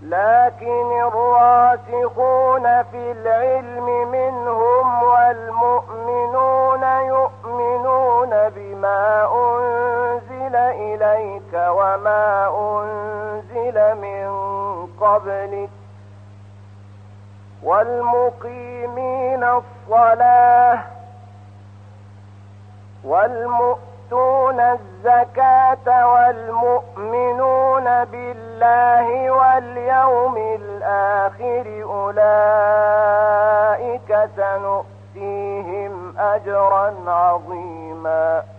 لكن الراسخون في العلم منهم والمؤمنون يؤمنون بما أنزل إليك وما أنزل من قبلك والمقيمين الصلاة والمؤتون الزكاة والمؤمنون بالله واليوم الآخر أولئك سنؤتيهم أجرا عظيما